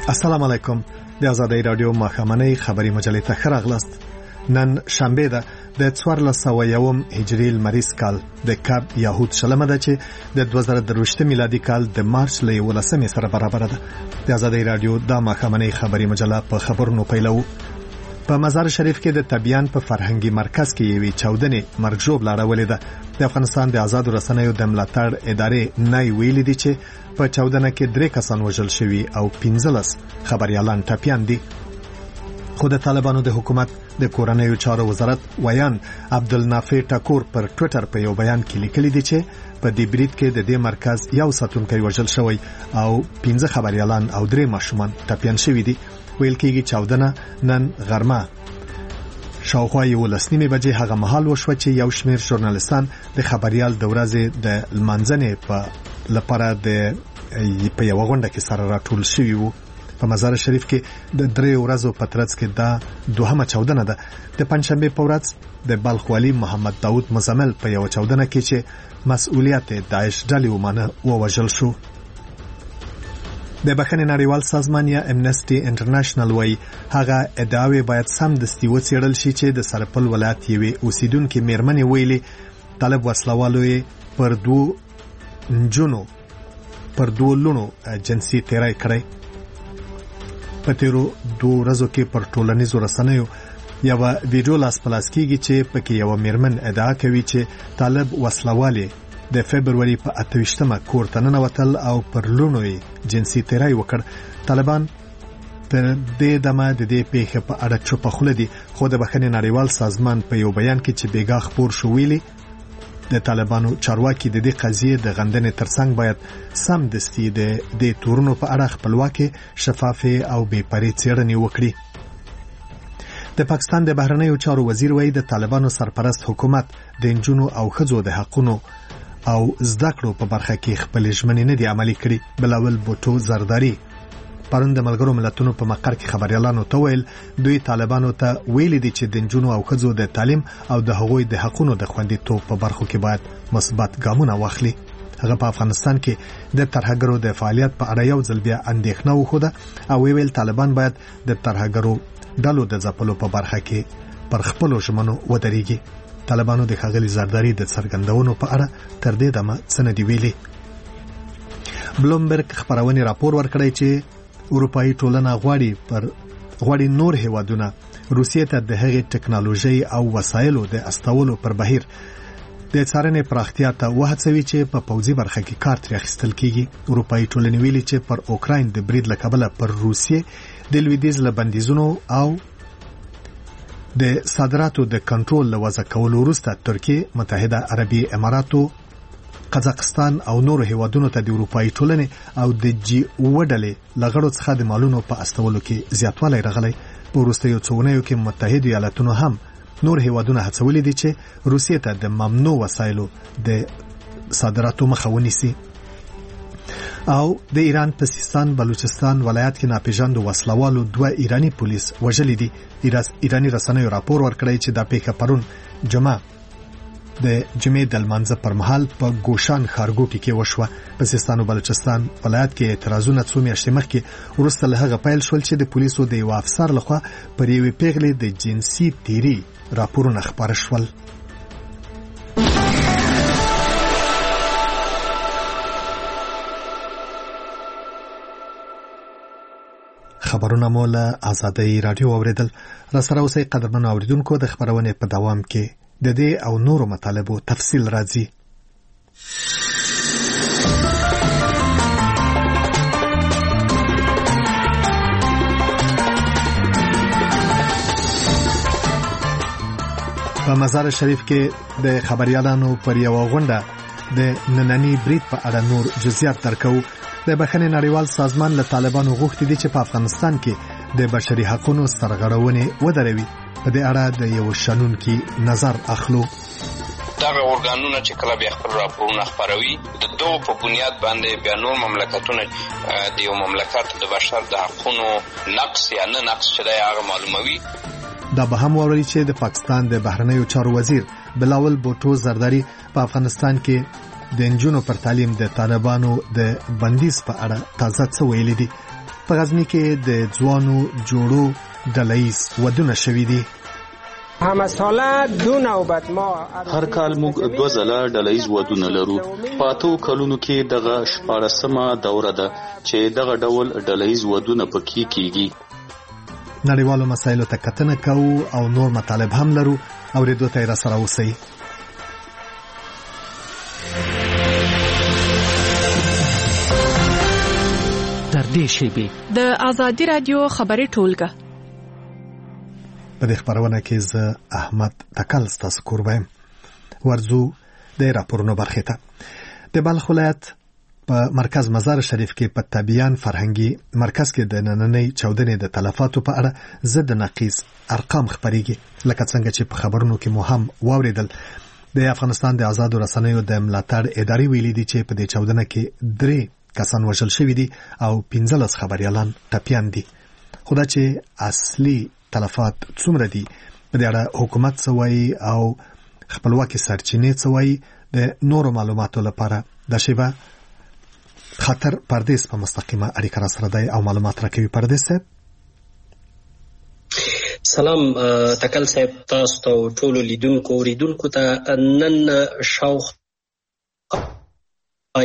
السلام علیکم. د آزادۍ رادیو ماښامنۍ خبری مجلې ته ښه راغلاست. نن شنبه ده د 1401 هجری لمریز کال د کب یهود شلمه ده چې د 2023 میلادي کال د مارچ له 11 سره برابر ده. د آزادۍ رادیو د ماښامنۍ خبری مجله په خبرونو پیلو. په مزار شریف کې د طبيان په فرهنګي مرکز کې یوې چاودنې مرګ ژوبله راولې ده. د افغانستان د آزادو رسنیو د ملاتړ ادارې نه ویلي دي چې په چاودنه کې 3 کسان وژل شوي او 15 خبريالان ټپيان دي. خو د طالبانو د حکومت د کورنیو چارو وزارت ویان عبدالنافع ټکور پر ټوئیټر په یو بیان کې لیکلي دي چې په دې برید کې د دې مرکز یو ساتونکی وژل شوی او 15 خبريالان او 3 ماشومان ټپيان شوي دي. ویل کېږي چاودنه نن غرمه شاوخوا 11 بجې هغه مهال وشو چې یو شمېر ژورنالستان د خبريال د ورځې د لمانځنې په لپاره په یو غونډه کې سره راټول شوي وو. په مزار شریف کې د 3 ورځو په ترڅ کې دا دوهمه چاودنه ده. د پنځشنبه په ورځ د بلخ والی محمد داود مزمل په یو چاودنه کې چې مسؤلیت داعش ډلې ومانه ووژل شو. د بخښنې نړیوال سازمان یا امنسټي انټرنیشنل وایي هغه ادعاوې باید سم دستي وڅېړل شي چې د سرپل ولایت یوې اوسیدونکې میرمنې ویلي طالب وسلوالو یې پر 2 لونو جنسي تیری کړی. په تیرو 2 ورځو کې پر ټولنیزو رسنیو یو ویډیو لاس پلاس کېږي چې پکې یو میرمن ادعا کوي چې طالب وسلوالې د فبرवरी په 28مه کور ته ننوتل او پر لونو یې جنسي تیری وکړ. طالبان تر دې دمه د دې پیښې په اړه چوپه خوله دي. خو د بخښنې نړیوال سازمان په یو بیان کې چې بیګا خبر شو ویلي د طالبانو چارواکي د دې قضیې د غندنې ترڅنګ باید سم دستي د تورونو په اړه خپلواکي شفافه او بې پرې څېړنې وکړي. د پاکستان د بهرنیو چارو وزیر وایي د طالبانو سرپرست حکومت د انجونو او ښځو د حقونو او زده کړو په برخه کې خپل ژمنې نه دي عملي کړي. بلاول بوټو زرداری پرون د ملګرو ملتونو په مقر کې خبريالانو ته ویل دوی طالبانو ته ویلي دي چې د انجونو او ښځو د تعلیم او د هغوی د حقونو د خوندیتوب په برخو کې باید مثبت ګامونه واخلي. هغه په افغانستان کې د ترهګرو د فعالیت په اړه یو ځل بیا اندېښنه وښوده او ویل طالبان باید د ترهګرو ډلو د ځپلو په برخه کې پر خپل ژمنو ودرېږي. طالبانو د ښاغلي زرداری د څرګندونو په اړه تر دې دمه څه نه دی ویلي. بلومبرګ خبرونه راپور ورکړی چې اروپאי ټولنه غواړي نور هیوادونه روسیې ته د هغې ټکنالوژي او وسایلو د استولو پر بهیر د څارنې پراختیا ته وهڅوي چې په پوځي برخه کې کار ترې اخیستل کیږي. اروپאי ټولنې ویلي چې پر اوکراین د برید له کبله پر روسیې د لویدیځ له بندیزونو او د صادراتو د کنټرول له وضع کولو وروسته ترکیه، متحده عربي اماراتو، قزاقستان او نورو هیوادونو ته د اروپאי ټولنې او د جی وډلې لغړو څخه د مالونو په استولو کې زیاتوالی راغلی. په وروستیو څو اونیو کې متحده ایالاتونو هم نور هیوادونه هڅولي دي چې روسیې ته د ممنوع وسایلو د صادراتو مخه ونیسي. او د ایران په سیستان بلوچستان ولایت کې ناپېژاندو وسلوالو 2 ایرانی پولیس وژلي دي. ایرانی رسنیو راپور ورکړی چې دا پیښه پرون جمعه د جمعې د لمانځه پر مهال په ګوشان ښارګوټي کې وشوه. په سیستان او بلوچستان ولایت کې اعتراضونه څو میاشتې مخکې وروسته له هغه پیل شول چې د پولیسو د یو افسر لخوا پر یوې پیغلې د جنسي تیری راپورونه خپاره شول. خبرونه مو له آزادۍ رادیو اوریدل. را سره اوسئ قدرمنو اوریدونکو. د خبرونې په دوام کې د دې او نورو مطالبو تفصیل راځي. په مزار شریف کې د خبريالانو پر یو غونډه د نننی برید په اړه نور جزئیات درکو. د بخښنې نړیوال سازمان له طالبانو غوښتي دي چې په افغانستان کې د بشري حقوقو سرغړونې ودروي. په دې اړه د یو شنونکي نظر اخلو. دغه ارګانونه چې کله بیا خپل راپورونه خپروي د دوه په بنیاد باندې بیا نور مملکتونه د یو مملکت د بشر د حقوقو نقص یا نه نقص چې دا هغه معلوموي. دا به هم ووري چې د پاکستان د بهرنیو چارو وزیر بلاول بوټو زرداری په افغانستان کې د انجونو پر تعلیم د طالبانو د بندیز په اړه تازه څه ویلي دي. په غزنی کې د ځوانو جوړو ډلهییز ودونه شوي دي. هر کال موږ 2 ځله ډلهییز ودونه لرو. په 8 کلونو کې دغه 14مه دوره ده چې دغه ډول ډلهییز ودونه پکې کیږي. نړیوالو مسایلو ته کتنه کوو او نور مطالب هم لرو. اورېدو ته یې راسره اوسئ. تر دې شیبې د آزادي رادیو خبري ټولګه په دې خبرونه کې زه احمد تکل ستاسو کوربایم. ورځو د راپورونو برخې ته. د بلخ ولایت په مرکز مزار شریف کې په تبیان فرهنګي مرکز کې د نننۍ چاودنې د تلفاتو په اړه ضد نقیض ارقام خبريږي. لکه څنګه چې په خبرونو کې مو هم واوریدل، د افغانستان د آزادو رسنیو د ملاتړ ادارې ویلي دي چې په دې چاودنه کې 3 کسان وژل شوي دي او 15 خبريالان ټپيان دي. خو دا چې اصلي تلفات څومره دي په دې اړه حکومت څه وایي او خپلواکي سرچینې څه وایي، د نورو معلوماتو لپاره د شیبه خاطر پردیس په مستقیمه اړیکه را سره دی او معلومات راکوي. پردیس صاحب سلام. تکل صاحب تاسو ته ټولو لیدونکو ته نن شاوخوا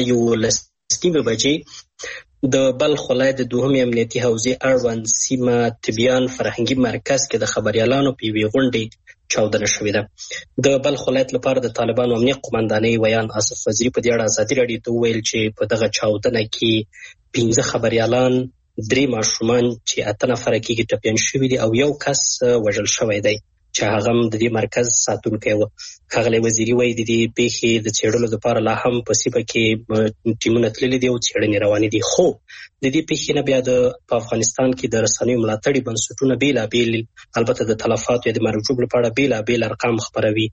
11 بجې د بلخ ولایت د 2 امنیتي حوزې اړوند سیمه تبیان فرهنګي مرکز کې د خبريالانو په وی غونډې چاودنه شوې ده. د بلخ ولایت لپاره د طالبانو امنیت قومندانۍ ویان آصف وزیری په دې اړه ازادي رادیو ته ویل چې په دغه چاودنه کې 15 خبريالان، 3 ماشومان چې 8 نفر کې ټپيان شوي دي او 1 کس وژل شوی دی چې هغه هم د دې مرکز ساتونکی و. ښاغلی وزیري وایي د دې پیښې د څېړلو لپاره لا هم په سیمه کې ټیمونه تللي دي او څېړنې روانې دي. خو د دې پیښې نه بیا په افغانستان کې د رسنیو ملاتړي بنسټونه بېلابېل، البته د تلفاتو یا د مرګ ژوبلو په اړه بېلابېل ارقام خپروي.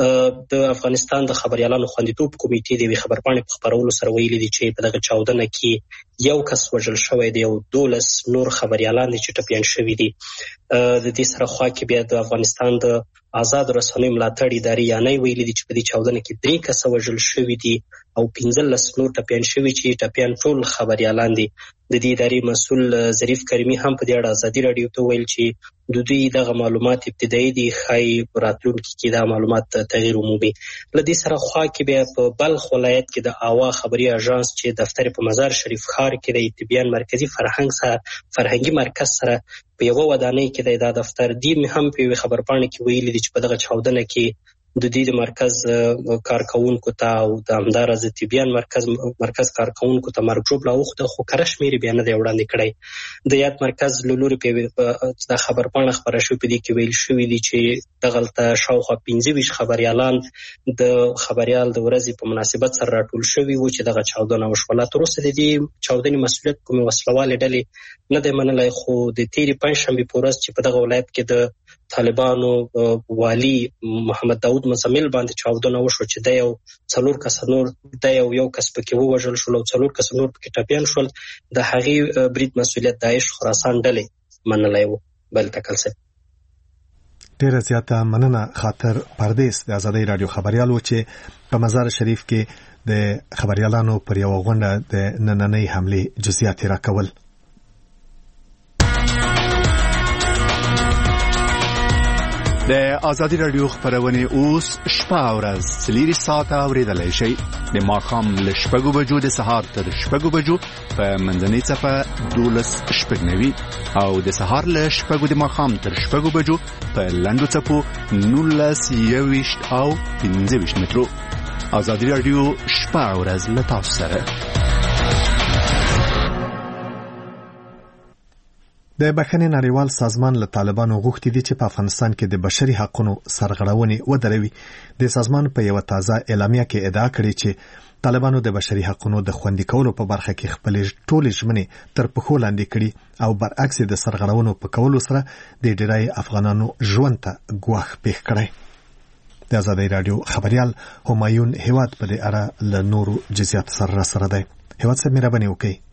د افغانستان د خبريالانو خوندیتوب کمیټې د یوې خبرپاڼې په خپرولو سره ویلي دي چې په دغه چاودنه کې 1 کس وژل شوی دی او 12 نور خبريالان دي چې ټپيان شوي دي. د دې سره خوا کې بیا د افغانستان د آزاد رسنیو ملاتړ ادارې یانې ویلي دي چې په دې چاودنه کې 3 کس وژل شوي دي او 15 نور ټپيان شوي چې ټپيان ټول خبريالان دي. د دې ادارې مسؤل ظریف کریمي هم په دې اړه ازادي رادیو ته ویل چې د دوی دغه معلومات ابتدایي دي، ښایي راتلونکي کې دا معلومات تغیر ومومي. له دې سره خوا کې بیا په بلخ ولایت کې د آوا خبري اژانس چې دفتر په مزار شریف ښار کې د تبیان مرکزی فرهنګي مرکز سره په یو ودانۍ کې د دفتر دی هم په خبرپاڼه کې ویلي دي چې په دغه چاودنه کې د دې مرکز کارکونکو ته او د همدارز تبیان مرکز کارکونکو ته مرګ ژوبله اوخته، خو کره شمېرې بیا نه دی وړاندې کړی. د یاد مرکز له لورې د خبرپاڼه خپره شوې په دې کې ویل شوي دي چې دغلته شاوخوا 15 خبريالان د خبريال د ورځې په مناسبت سره راټول شوي وو چې دغه چاودنه وشوه. لا تر اوسه د دې چاودنې مسؤلیت کومې وسلوالې ډلې نه دی منلی، خو د تېرې پنجشنبې په ورځ چې په دغه ولایت کې د طالبانو والی محمد داود مزمل باندې چاودنه وشو چې د یو 4 کس نور د یو کس پکې ووژل شول او 4 کس نور پکې ټپيان شول. د هغې برید مسؤلیت داعش خراسان ډلې منلی و. بل تکل صاحب ډیره زیاته مننه. خاطر پردیس د آزادۍ رادیو خبريال و چې په مزار شریف کې د خبريالانو پر یو غونډه د نننۍ حملې جزئیات راکول. د آزادی رادیو خبرونه اوس شپه او ورځ 3 ساعته اوریدلای شئ. د ماښام له 6 بجو د سهار تر 6 بجو په منځنۍ صفه 12:09 او د سهار له 6 د ماښام تر 6 بجو په لنډو صفو 19:20 او 15 مترو. آزادی رادیو شپه او ورځ له تاسو سره. د بخښنې نړیوال سازمان له طالبانو غوښتي دي چې په افغانستان کې د بشري حقوقو سرغړونې ودروي. د سازمان په یو تازه اعلامیه کې ادعا کړې چې طالبانو د بشري حقوقو د خوندي کولو په برخه کې خپل ټول ژمنې تر پښو لاندې کړي او برعکس د سرغړونو په کولو سره د ډیری افغانانو ژوند ته ګواښ پېښ کړی. د آزادۍ رادیو خبريال همایون هیواد په دې اړه له نورو جزئیات سره دی. هیواد سره مهرباني وکړئ.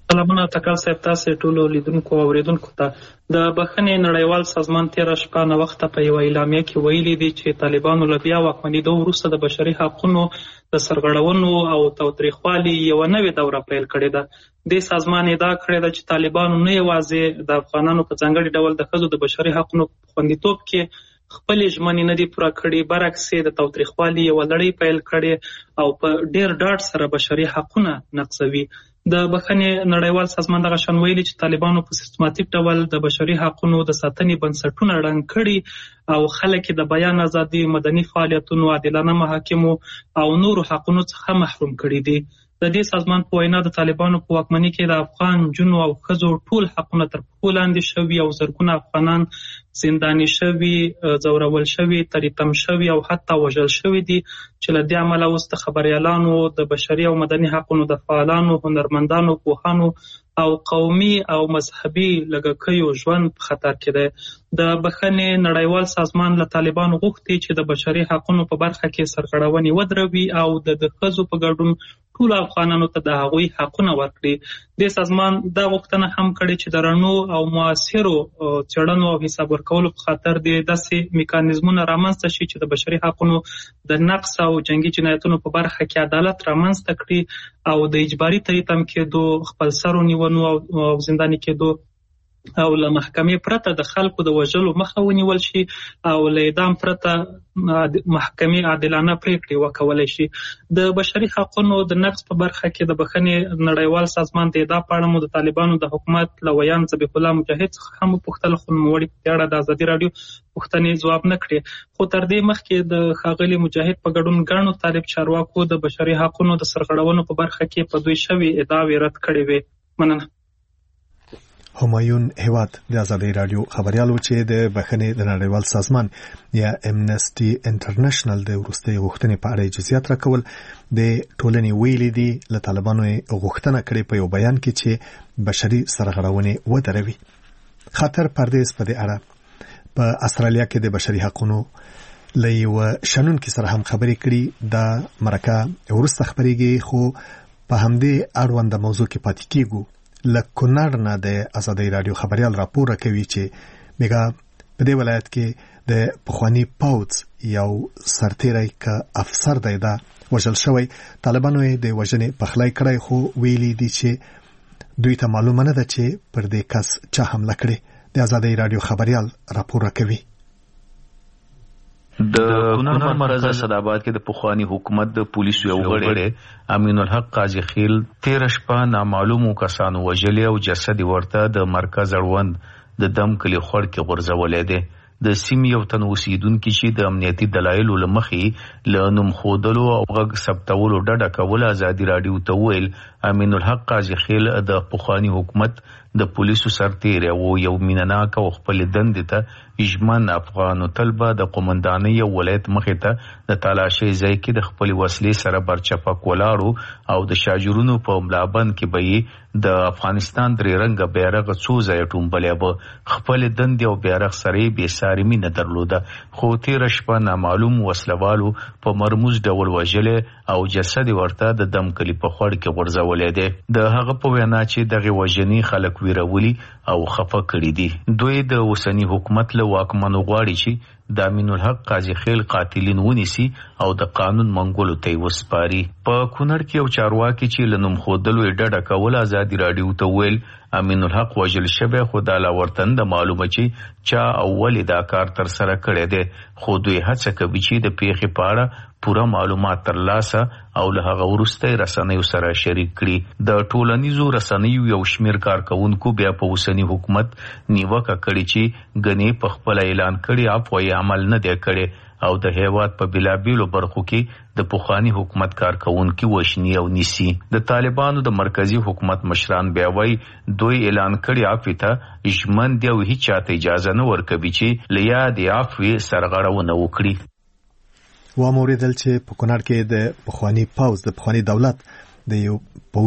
سلامونه تکل صاحب، تاسو ټول لیدونکو او اوریدونکو ته د بخښنې نړیوال سازمان تېره شپه نوښته په یوه اعلامیه کې ویلي دي چې طالبانو له بیا واکمنېدو وروسته د بشري حقونو د سرغړونو او تاوتریخوالي یوه نوې دوره پیل کړې ده. دې سازمان ادعا کړې ده چې طالبانو نه یوازې د افغانانو په ځانګړي ډول د ښځو د بشري حقونو په خوندیتوب کې خپلې ژمنې نه دي پوره کړي، برعکس یې د تاوتریخوالي یوه لړۍ پیل کړې او په ډېر ډاډ سره بشري حقونه نقضوي. د بخښنې نړیوال سازمان دغه شان ویلي چې طالبانو په سیستماتیک ډول د بشري حقونو د ساتنې بنسټونه ړنګ کړي او خلک د بیان ازادي، مدني فعالیتونو، عادلانه محاکمو او نورو حقونو څخه محروم کړي دي. د دې سازمان په وینا د طالبانو په واکمنۍ کې د افغان نجونو او ښځو ټول حقونه تر پښو لاندې شوي او زرګونه افغانان زنداني شوي، ځورول شوي، تریتم شوي او حتی وژل شوي دي چې له دې امله اوس د خبریالانو، د بشري او مدني حقونو د فعالانو، هنرمندانو، پوهانو او قومي او مذهبي لږکیو ژوند په خطر کې دی. د بخښنې نړیوال سازمان له طالبانو غوښتي چې د بشري حقونو په برخه کې سرغړونې ودروي او د ښځو په ګډون ټولو افغانانو ته د هغوی حقونه ورکړي. دې سازمان دا غوښتنه هم کړې چې د رڼو او موثرو څېړنو او حساب ورکولو په خاطر د داسې میکانیزمونه رامنځته شي چې د بشري حقونو د نقض او جنګي جنایتونو په برخه کې عدالت رامنځته کړي او د اجباري تریتم کېدو، خپلسرو نیونو او زنداني کېدو او له محکمې پرته د خلکو د وژلو مخه ونیول شي او له اعدام پرته محکمې عادلانه پریکړې وکولی شي. د بشري حقونو د نقض په برخه کې د بخښنې نړیوال سازمان د ادعا په اړه مو د طالبانو د حکومت له ویان ذبیح الله مجاهد څخه هم وپوښتل، خو نوموړي په دې اړه د ازادي راډیو پوښتنې ځواب نه کړې. خو تر دې مخکې د ښاغلي مجاهد په ګډون ګڼو طالب چارواکو د بشري حقونو د سرغړونو په برخه کې په دوی شوې ادعاوې رد کړې وې. مننه. همایون هیواد د ازادي راډیو خبريالو چې د بخښنې د نړیوال سازمان یا امنسټي انټرنیشنل د وروستۍ غوښتنې په اړه جزئیات راکول. د ټولنې ویلي دي له طالبانو غوښتنه کړې په یو بیان کې چې بشري سرغړونې ودروي. خاطر پردیس په دې اړه په استرالیا کې د بشري حقوقو له یو شنونکي سره هم خبرې کړي. د مرکه ورسته خبرېږي، خو په همدې اړوند موضوع کې پاتې کیږو. لکونړ نه د ازادي راډیو خبريال راپور کوي چې میګه په دې ولایت کې د پخوانی پاوڅ یو سرتیری ک افسر دی دا وژل شوی. طالبانو د وژنې پخلای کړی، خو ویلي دي چې دوی ته معلومه نه ده چې پر دې کس چا حمله کړې. د ازادي راډیو خبريال راپور کوي. د کونړ مرکز اسداباد کې د پخوانی حکومت د پولیسو یو غړی امین الحق قاضي خیل 13 شپه نامعلومو کسانو وژلې او جسد ورته د مرکز اړوند د دم کلی خور کې غورځولې ده. د سیمې یو تن اوسیدونکو چې د امنیتي دلایلو لمخې له نوم خودلو او غږ ثبتولو ډډه کول ازادي راډیو ته ویل امین الحق قاضي خیل د پخوانی حکومت د پولیسو سرتیری او یو مینناک او خپل دندې ته اجمن افغانو طلبه د قومندانۍ ولایت مخې ته د تالاشۍ ځای کې د خپل وسلې سره برچپک ولاړو او د شاجورونو په ملابند کې به د افغانستان درې رنګه بیرغ څو ځای ټومبلې به خپل دندې او بیرغ سره به ساري مینه درلوده. خو 13 شپه نامعلوم وسلوالو په مرموز ډول وژلې او جسد ورته د دم کلی په خور کې غورځولې ده. د هغه په وینا چې دغه وژنې خلک ویرولي او خفه کړي دي. دوی د اوسنی حکومت له واکمنو غواړي چې د امین الحق قاضي خیل قاتلین ونیسي او د قانون منګولو ته وسپاري. په کونړ کې یو چارواکي چې لنوم خودلو ډډه کول ازادي راډیو ته ویل امین الحق وژل شوی، خو د لاورتن د معلومه چې چا اول دا کار تر سره کړی دی. خو دوی هڅه کوي چې د پیښې په اړه پوره معلومات ترلاسه او له هغه وروسته رسنیو سره شریک کړي. د ټولنیزو رسنیو یو شمیر کارکونکو بیا په اوسنی حکومت نیوکه کړې چې غني په خپل اعلان کړي افوی عمل نه دی کړی او د هیواد په بلابیلو برخو کې د پخوانی حکومت کارکونکو وشنی او نیسی. د طالبانو د مرکزی حکومت مشران بیا وایي دوی اعلان کړي عفو ته اجمن دی او هیڅ چاته اجازه نه ورکوي چې لیا دی عفو سرغړونه وکړي. و موریدل چې په کونړ کې د پخوانی پاوز د پخوانی دولت د یو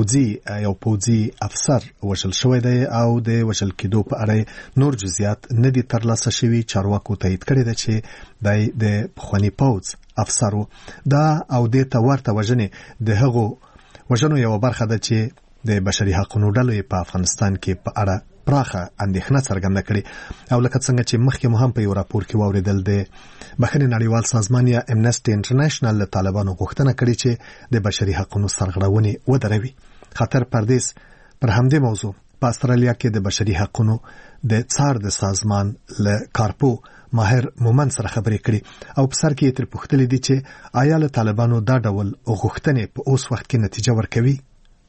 پوځي افسر وژل شوی دی او د وژل کېدو په اړه نور جزئیات نه دي ترلاسه شوي. چارواکو تایید کړی دی چې د پخوانی پوځ افسر دا او د ته ورته وژنې د هغو وژنو یو برخه ده چې د بشري حقوقو ډلې په افغانستان کې په اړه پراخه اندېښنه څرګنده کړې او لکه څنګه چې مخکې مو هم په یو راپور کې واوریدل د بخښنې نړیوال سازمان یا امنسټي انټرنیشنل له طالبانو غوښتنه کړې چې د بشري حقوقو سرغړونې ودروي. خطر پردیس پر همدې موضوع په استرالیا کې د بشري حقوقو د څار د سازمان له کارپو ماهر مومن سره خبرې کړې او په سر کې تر پوښتنې دي چې آیا له طالبانو دا ډول غوښتنې په اوس وخت کې نتیجه ورکوي.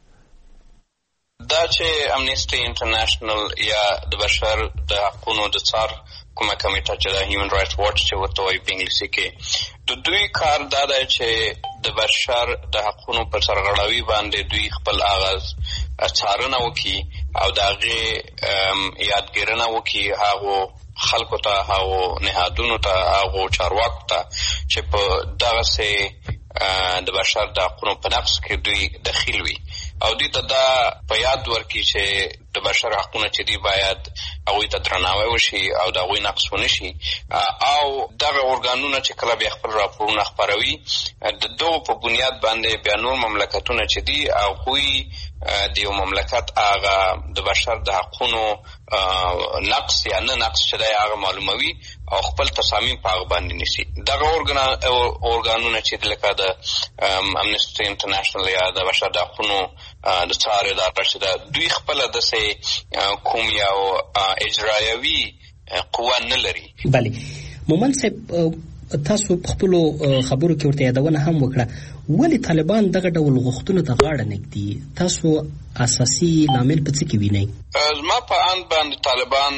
دا چې امنسټي انټرنیشنل یا د بشر د حقوقو د څار کومه کمیټه چې د هیومن رائټس واچ چې ورته وایي په انګلیسي کې، د دوی کار دا دی چې د بشر د حقوقو پر سرغړاوي باندې دوی خپل آغاز څارنه وکړي او د هغې یادګیرنه وکړي هغو خلکو ته، هغو نهادونو ته، هغو چارواکو ته چې په دغسې د بشر د حقوقو په نقض کې دوی دخیل وي او دوی ته دا په یاد ورکړي چې د بشر حقونه چې دی باید هغوی ته درناوی وشي او د هغوی نقض ونه شي او دغه ارګانونه چې کله بیا خپل راپورونه خپروي د دغو په بنیاد باندې بیا نور مملکتونه چې دي هغوی د یو مملکت هغه د بشر د حقونو نقص یا نه نقص چې دی هغه معلوموي او خپل تصامیم په هغه باندې نیسي. دغه ارګانونه چې لکه د امنسټي انټرنیشنل یا د بشر د حقونو د څار اداره چې ده، دوی خپله داسې کوم یو اجرایوي قوه نه لري. بله مومن صاحب، تاسو په خپلو خبرو کې ورته یادونه هم وکړه، ولې طالبان دغه ډول غوښتنو ته غاړه نږدي؟ تاسو اساسي لامل په څه کې وینئ؟ زما په اند باندې طالبان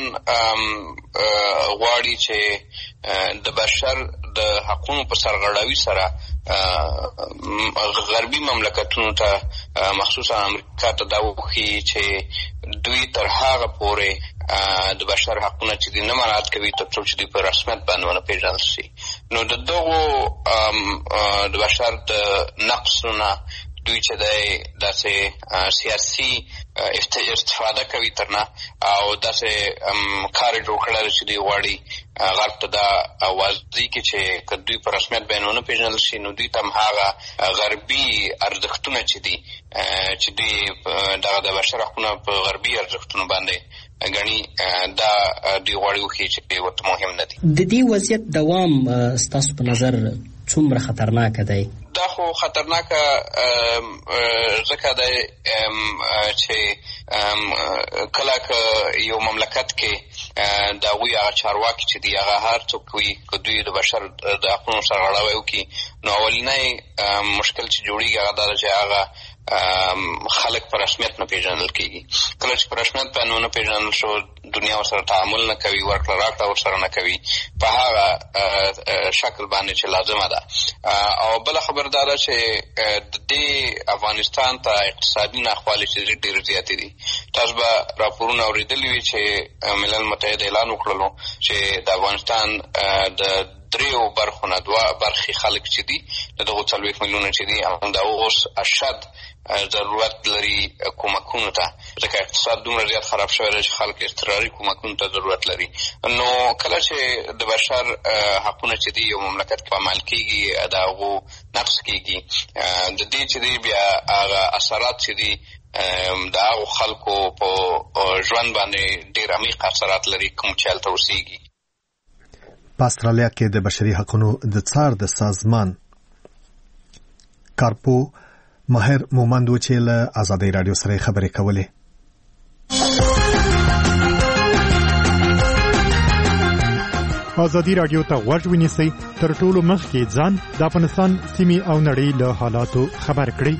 غواړي چې د بشر د حقوقو په سرغړاوي سره غربي مملکتونو ته مخصوصا امریکا ته دا وښيي چې دوی تر هغه پورې د بشر حقونه چې دی نه مراعات کوي تر څو چې دوی په رسمیت باندې ونه پیژندل شي. نو د دغو د بشر د نقصونه دوی چې دی داسې سیاسي استفاده کوي ترنه او داسې کار جوړ کړی چې دوی غواړي غرب ته دا واضح کړي چې که دوی په رسمیت باندې ونه پیژندل شي نو دوی ته هم هغه غربي ارزښتونه چې دي چې دوی دغه د بشر حقونه په غربي ارزښتونو باندې ګڼي دا دوی غواړي وښيي چې ورته مهم نه دي. د دې وضعیت دوام ستاسو په نظر څومره خطرناکه دی؟ دا خو خطرناکه ځکه دی چې کله که یو مملکت کې د هغوی هغه چارواکي چې دي هغه هر څوک وي که دوی د بشر د حقونو سرغړاوی وکړي نو اولنی مشکل چې جوړېږي هغه دا ده چې هغه خلک په رسمیت نه پیژندل کېږي. کله چې په رسمیت باندې ونه پیژندل شو دنیا ورسره تعامل نه کوي، ورکړه راکړه ورسره نه کوي په هغه شکل باندې چې لازمه ده. او بله خبر دا ده چې د دې افغانستان ته اقتصادي ناخوالې چې ډېر زیاتې دي. تاسو به راپورونه اورېدلي وي چې ملل متحد اعلان وکړلو چې د افغانستان د 3 برخو نه 2 برخې خلک چې دي دغه 40 میلیونه چې دي دا اوس اشد ضرورت لري کومکونو ته، ځکه اقتصاد دومره زیات خراب شوی دی چې خلک اضطراري کومکونو ته ضرورت لري. نو کله چې د بشر حقونه چې دي یو مملکت کې عمل کېږي د هغو نقض کېږي د دې چې دی بیا هغه اثرات چې دي د هغو خلکو په ژوند باندې ډېر عمیق اثرات لري کوم چې هلته اوسېږي. په استرالیا کې د بشري حقوقو د څار د سازمان کارپو ماهر مومند و چې له آزادۍ رادیو سره خبرې کولې. آزادۍ رادیو ته غوږ ونیسئ، تر ټولو مخکې ځان د افغانستان سیمې او نړۍ له حالاتو خبر کړئ.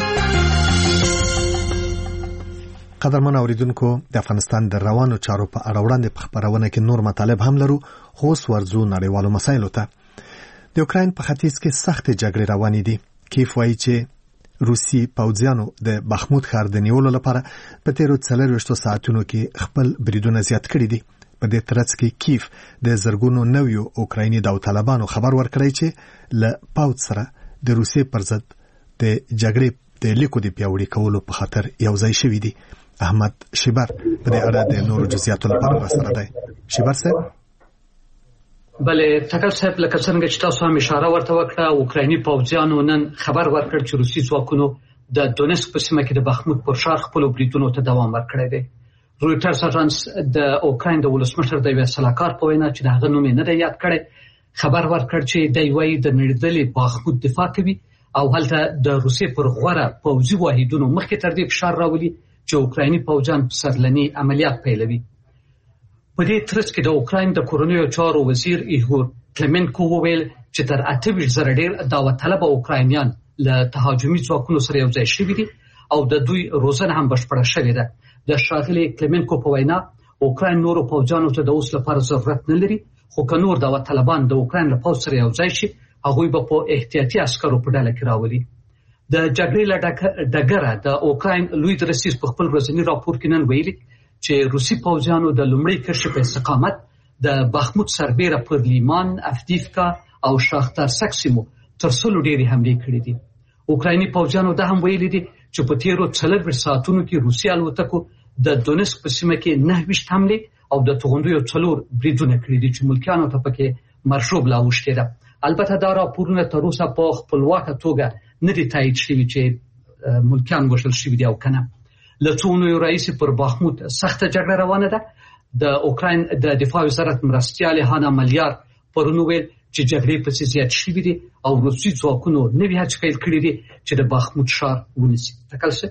قدرمن اوریدونکو، د افغانستان د روانو چارو په اړه وړاندې په خبرونه کې نور مطالب هم لرو، خو اوس ورځو نړیوالو مسایلو ته. د اوکراین په ختیځ کې سختې جګړې روانې دي. کیف وایي چې روسي پوځیانو د بخمود ښار د نیولو لپاره په تیرو 24 ساعتونو کې خپل بریدونه زیات کړي دي. په دې ترڅ کې کیف د زرګونو نویو اوکرایني داوطلبانو خبر ورکړی چې له پوځ سره د روسیې پر ضد د جګړې د لیکو د پیاوړي کولو په خاطر یو ځای شوي دي. احمد شیبر په دې اړه د نورو جزئیاتو لپاره سره دی. شیبر صاحب. بله ټکر صاحب، لکه څنګه چې تاسو هم اشاره ورته وکړه، اوکرایني پوځیانو نن خبر ورکړ چې روسي ځواکونو د دونیسک په سیمه کې د بخموت پر ښار خپلو بریدونو ته دوام ورکړی دی. رویټرز اژانس د اوکراین د ولسمشر د یوه سلاکار په وینا چې د هغه نوم یې نه دی یاد کړی خبر ورکړ چې دی وایي د نړېدلې بخموت دفاع کوي او هلته د روسیې پر غوره پوځي واحدونو مخکې تر دې فشار راولي چې اوکرایني پوځیان پسرلني عملیات پیلوي. په دې ترڅ کې د اوکراین د کورنیو چارو وزیر ایهور کلمنکو وویل چې تر 28,000 ډېر دعوت طلبه اوکراینیان له تهاجمي ځواکونو سره یوځای شوي دي او د دوی روزنه هم بشپړه شوې ده. د ښاغلي کلمنکو په وینا اوکراین نورو پوځیانو ته د اوس لپاره ضرورت نه لري، خو که نور دعوت طلبان د اوکراین له پوځ سره یوځای شي هغوی به په احتیاطي عسکرو په ډله کې راولي. د جګړې له ډګره د اوکراین لوی درسیز په خپل ورځني راپور کې نن ویلي چې روسي پوځیانو د لومړۍ کرښې په استقامت د بخموت سربیره پر لیمان، افدیفکا او شاخترسک سیمو تر 100 ډېرې حملې کړې دي. اوکرایني پوځیانو دا هم ویلي دي چې په تیرو 4 ساعتونو کې روسي الوتکو د دونیسک په سیمه کې 9 حملې او د توغندیو 4 بریدونه کړي دي چې ملکیانو ته پکې مرشوب لا وشتې ده. البته دا راپورونه تر اوسه په خپلواکه توګه نه دي تایید شوي چې ملکیان وژل شوي دي او کنه. له څو اونیو راهیسې پر بخموت سخته جګړه روانه ده. د اوکراین د دفاع وزارت مرستیال هانا ملیار پرون ویل چې جګړې پسې زیات شوي دي او روسي ځواکونو نوې هڅې پیل کړې دي چې د بخموت ښار ونیسي. تکلسه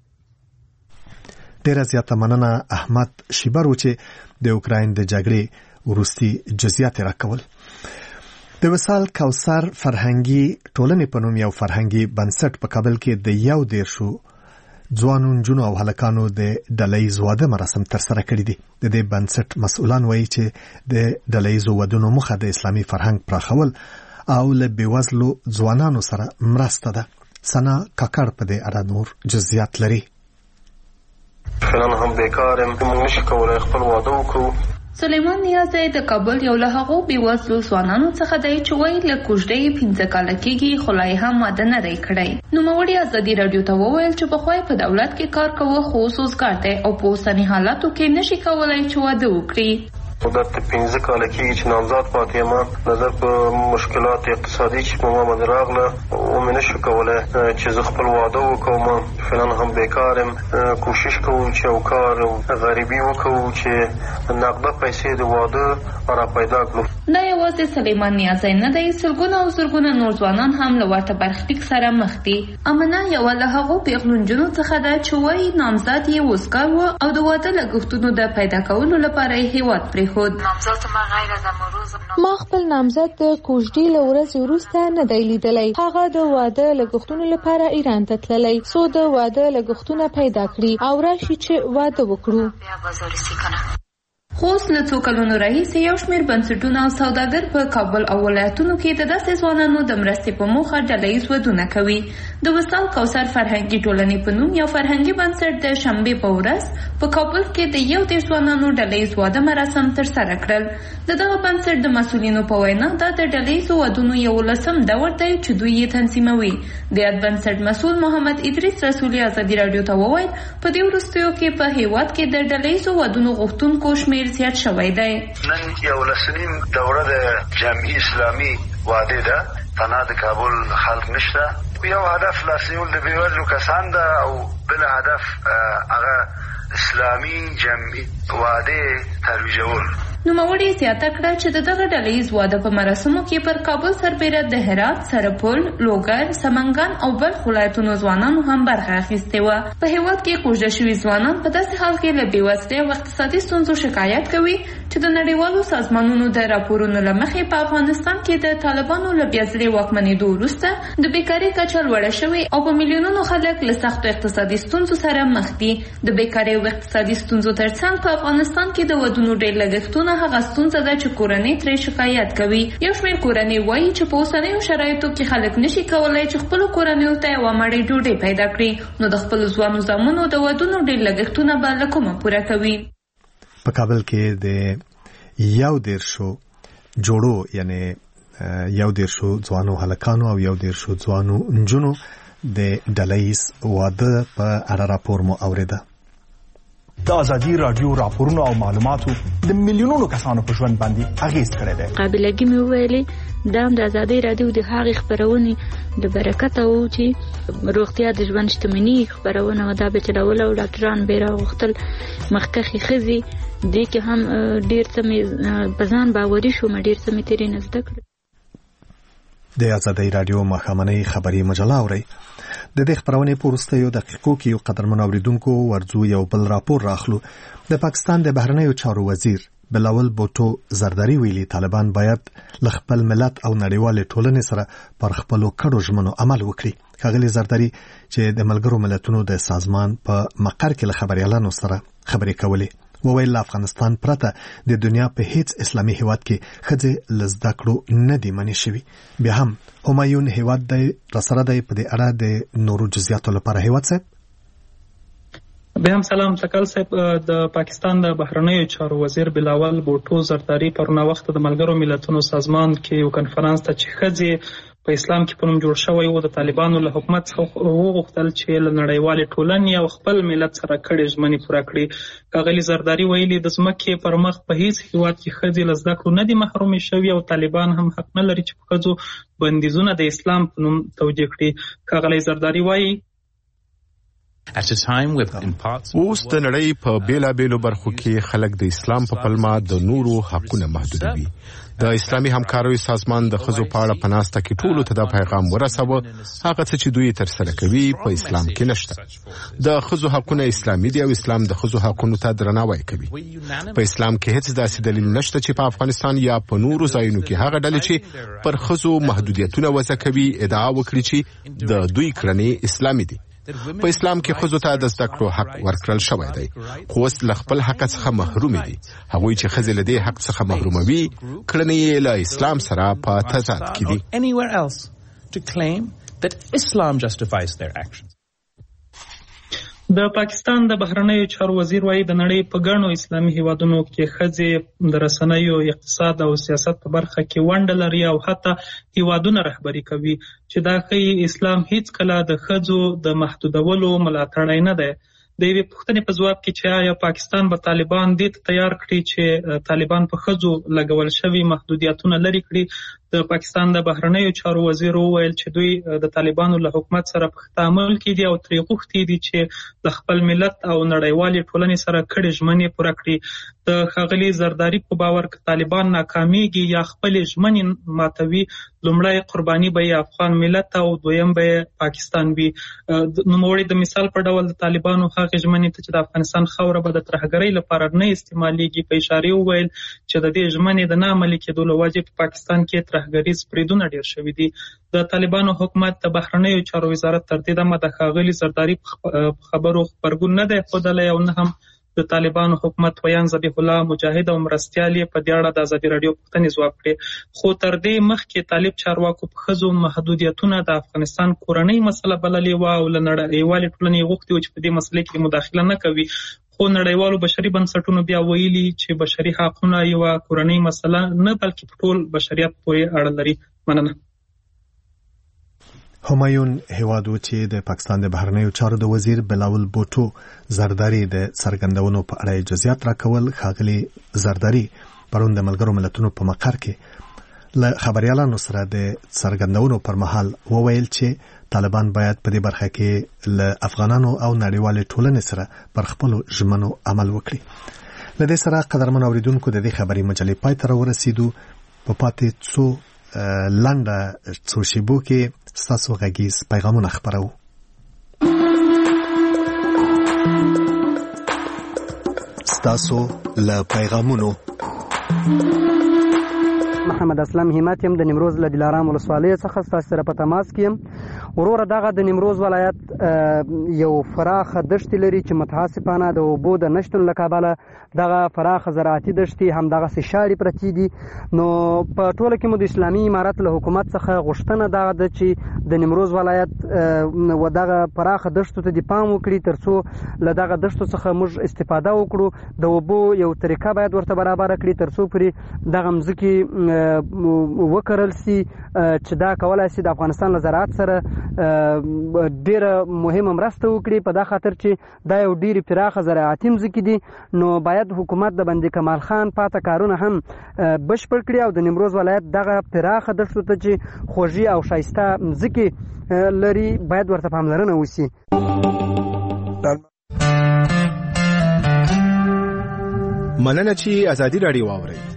ډیره زیاته مننه احمد شیبرو چې د اوکراین د جګړې وروستي جزئیات راکول. د وصال کوثر فرهنګي ټولنې په نوم یو فرهنګي بنسټ په کابل کې د 11 ځوانو نجونو او هلکانو د ډلهییز واده مراسم ترسره کړي دي. د دې بنسټ مسؤلان وایي چې د ډلهییزو ودونو موخه د اسلامي فرهنګ پراخول او له بېوزلو ځوانانو سره مرسته ده. سنا کاکړ په دې اړه نور جزئیات لري. فلان هم بیکارم، موږ نشو کولای خپل واده وکړو. سلیمان نیازی د کابل یو له هغو بېوزلو ځوانانو څخه دی چې وایي له کوژدې 15 کاله کېږي خو لا یې هم واده نه دی کړی. نوموړي ازادي راډیو ته وویل چې پخوا یې په دولت کې کار کوه خو اوس روزګار دی او په اوسني حالاتو کې نشي کولی چې واده وکړي. مدت 15 کاله کېږي چې نامزاد پاتې یم. نظر په مشکلات اقتصادي چې په ما باندې راغله ومې نشو کولی چې زه خپل واده وکړم. فعلا هم بیکار یم. کوشش کوو چې یو کار غریبي وکړو چې نقده پیسې د واده را پیدا کړو. دا یوازې سلیمان نیازی نه دی، سلګونه او زرګونه نور ځوانان هم له ورته برخلیک سره مخ دي. امنه یوه له هغو پیغلو نجونو څخه ده چې وایي نامزاد یې وزګار و او د واده لګښتونو د پیدا کولو لپاره یې هېواد پرېښود. ما خپل نامزد د کوژدې له ورځې وروسته نه دی لیدلی. هغه د واده لګښتونو لپاره ایران ته تللی څو د واده لګښتونه پیدا کړي او راشي چې واده وکړو. خو اوس له څو کلونو راهیسې یو شمېر بنسټونه او سوداګر په کابل او ولایتونو کې د داسې ځوانانو د مرستې په موخه ډلهییز ودونه کوي. د وصال کوثر فرهنګي ټولنې په نوم یو فرهنګي بنسټ د شنبې په ورځ په کابل کې د 11 ځوانانو ډلهییز واده مراسم ترسره کړل. د دغه بنسټ د مسؤلینو په وینا دا د ډلهییزو ودونو 11م دور دی چې دوی یې تنظیموي. د یاد بنسټ مسؤل محمد ادریس رسولي ازادي راډیو ته وویل په دې وروستیو کې په هیواد کې د ډلهییزو ودونو غوښتونکو شمېر زیات شوی دی. نن 11 دوره د جمعي اسلامي واده ده. تنها د کابل خلق نشته. یو هدف لاسیول د بېوزلو کسان ده او بل هدف هغه اسلامي جمعي واده ترویجول. نوموړي زیاته کړه چې د دغه ډلهییز واده په مراسمو کې پر کابل سربیره د هرات، سرپل، لوګر، سمنګان او بلخ ولایتونو ځوانانو هم برخه اخیستې وه. په هېواد کې کوژده شوي ځوانان په داسې حال کې له بېوزلۍ او اقتصادي ستونزو شکایت کوي چې د نړیوالو سازمانونو د راپورونو له مخې په افغانستان کې د طالبانو له بېځلې واکمنېدو وروسته د بیکارۍ کچه لوړه شوې او په میلیونونو خلک له سختو اقتصادي ستونزو سره مخ دي. د بیکارۍ او اقتصادي ستونزو ترڅنګ په افغانستان کې د ودونو ډېر لګښتونه هغه ستونزه ده چې کورنۍ ترې شکایت کوي. یو شمېر کورنۍ وایي چې په اوسنیو شرایطو کې خلک نشي کولی چې خپلو کورنیو ته یوه مړۍ ډوډۍ پیدا کړي، نو د خپلو ځوانو زامنو د ودونو ډېر لګښتونه به له کومه پوره کوي. په کابل کې د 11 جوړو یعنی 11 ځوانو هلکانو او 11 ځوانو نجونو د ډلهییز واده په اړه راپور مو اوریده. د ازادي رادیو راپورونو او معلوماتو د میلیونونو کسانو په ژوند باندې اغېز کړی دی. قابلګي مې وویلې دا د ازادي رادیو د هغې خپرونې د برکت او چې روغتیا د ژوند شتمني خپرونه و دا به چلول او ډاکټران به راغوښتل مخکښې ښځې دې کې هم ډېر څه مې په ځان باوري شوم ډېر څه مې ترې نه زده کړل. د ازادي رادیو ماښامنۍ خبري مجله اورئ. د دې خبرونې په وروستیو دقیقو کې یو قدرمنو اوریدونکو ورځو یو بل راپور راخلو. د پاکستان د بهرنیو چارو وزیر بلاول بوټو زرداری ویلي طالبان باید له خپل ملت او نړیوالې ټولنې سره پر خپلو کړو ژمنو عمل وکړي. ښاغلي زرداری چې د ملګرو ملتونو د سازمان په مقر کې له خبريالانو سره خبرې کولې وویل افغانستان پرته د دنیا په هیڅ اسلامي هیواد کې ښځې له زده کړو نه دي منع شوي. بیا هم همایون هیواد دی راسره دی په دې اړه د نورو جزئیاتو لپاره هیواد صاحب. بیا هم سلام سکل صاحب. د پاکستان د بهرنیو چارو وزیر بلاول بوټو زرداری پرونه وخت د ملګرو ملتونو سازمان کې یو کنفرانس ته چې ښځې په اسلام کې په نوم جوړ شوی و د طالبانو له حکومت څخه وغوښتل چې له نړیوالې ټولنې او خپل ملت سره کړې ژمنې پوره کړي. ښاغلي زرداری ویلي د ځمکې پر مخ په هیڅ هیواد کې ښځې له زده کړو نه دي محرومې شوي او طالبان هم حق نه لري چې په ښځو بندیزونه د اسلام په نوم توجیه کړي. ښاغلی زرداری وایي اوس د نړۍ په بیلابیلو برخو کې خلک د اسلام په پلمه د نورو حقونه محدودوي. د اسلامي همکاریو سازمان د ښځو په اړه په ناسته کې ټولو ته دا پیغام ورسوه هغه څه چې دوی ترسره کوي په اسلام کې نشته. د ښځو حقونه اسلامي دي او اسلام د ښځو حقونو ته درناوی کوي. په اسلام کې هیڅ داسې دلیل نشته چې په افغانستان یا په نورو ځایونو کې هغه ډلې چې پر ښځو محدودیتونه وضع کوي ادعا وکړي چې د دوی کړنې اسلامي دي. په اسلام کې ښځو ته د زده کړو حق ورکړل شوی دی خو اوس له خپل حق څخه محروم دي. هغوی چې ښځې له دې حق څخه محروموي کړنې یې له اسلام سره په تضاد کې دي. د پاکستان د بهرنیو چارو وزیر وایي د نړۍ په ګڼو اسلامي هیوادونو کې ښځې د رسنیو اقتصاد او سیاست په برخه کې ونډه لري او حتی هیوادونه رهبري کوي چې دا ښیي اسلام هیڅ کله د ښځو د محدودولو ملاتړی نه دی. د یوې پوښتنې په ځواب کې چې آیا پاکستان به طالبان دې ته تیار کړي چې طالبان په ښځو لګول شوي محدودیتونه لرې کړي د پاکستان د بهرنیو چارو وزیر وویل چې دوی د طالبانو له حکومت سره په ښه تعامل کې دي او ترې غوښتي دي چې د خپل ملت او نړیوالې ټولنې سره کړې ژمنې پوره کړي. د ښاغلي زرداری په باور که طالبان ناکامیږي یا خپلې ژمنې ماتوي لومړی قرباني به یې افغان ملت او دویم به یې پاکستان وي. نوموړي د مثال په ډول د طالبانو هغې ژمنې ته چې د افغانستان خاوره به د ترهګرۍ لپاره نه استعمالیږي په اشارې وویل چې د دې ژمنې د نه عملي کېدو له وجې په پاکستان کې ترهګریز بریدونه ډېر شوي دي. د طالبانو حکومت د بهرنیو چارو وزارت تر دې دمه د ښاغلي زرداری خبرو خبرګون نه دی ښودلی او نه هم د طالبانو حکومت ویان ذبیح الله مجاهد او مرستیال یې په دې اړه د ازادي راډیو پوښتنې ځواب کړې. خو تر دې مخکې طالب چارواکو په ښځو محدودیتونه د افغانستان کورنۍ مسله بللې وه او له نړیوالې ټولنې غوښتي وو چې په دې مسلې کې مداخله نه کوي. خو نړیوالو بشري بنسټونو بیا ویلي چې بشري حقونه یوه کورنۍ مسله نه بلکې په ټول بشریت پورې اړه لري. مننه. همایون هیواد و چې د پاکستان د بهرنیو چارو د وزیر بلاول بوټو زرداری د څرګندونو په اړه جزئیات راکول. ښاغلي زرداری پرون د ملګرو ملتونو په مقر کې له خبريالانو سره د څرګندونو پر مهال وویل چې طالبان باید په دې برخه کې له افغانانو او نړیوالې ټولنې سره پر خپلو ژمنو عمل وکړي. له دې سره قدرمن اوریدونکو د دې خبري مجلې پای ته ورسېدو. په پاتې څو لنډه څو شیبو کې ستاسو غږیز پیغامونه خپرو. ستاسو له پیغامونو محمد اسلام همت يم د نیمروز له دلارام ولسوالۍ څخه ستاسو سره په تماس کې یم. وروره دغه د نیمروز ولایت یو فراخه دښتې لري چې متاسفانه د اوبو د نشتون له کبله دغه فراخه زراعتي دښتې همدغسې شاړې پرتې دي. نو په ټوله کې مو د اسلامي امارت له حکومت څخه غوښتنه دغه ده چې د نیمروز ولایت و دغه پراخه دښتو ته د پام وکړي تر څو له دغه دښتو څخه موږ استفاده وکړو. د اوبو یو طریقه باید ورته برابره کړي تر څو پرې دغه مځکې وکړل سي چې دا کولای شي د افغانستان له زراعت سره ډیره مهمه مرسته وکړي په دا خاطر چې دا یو ډیره پراخه زراعتي ځمکې دي نو باید حکومت د بندي کمال خان پاته کارونه هم بشپړ کړي او د نیمروز ولایت دغه پراخه دښتو ته چې خوږې او ښایسته ځمکې لري باید ورته پاملرنه وشي. مننه چې ازادي راډیو واورئ.